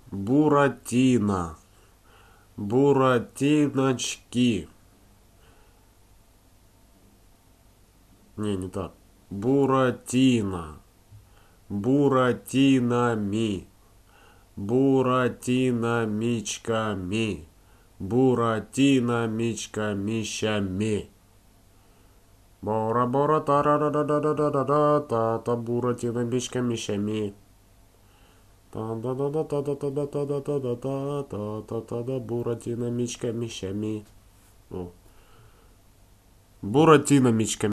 Буратино. Буратиночки. Не так. Буратино. Буратинами. Буратиномичками. Буратиномичкамищами. Бора-бора та-ра-да-да-да-да-да-да-да-да, буратиномичкамищами. Та-да-да-да-да-да-да-да-да-да-да-да, буратиномичкамищами. Буратиномичками.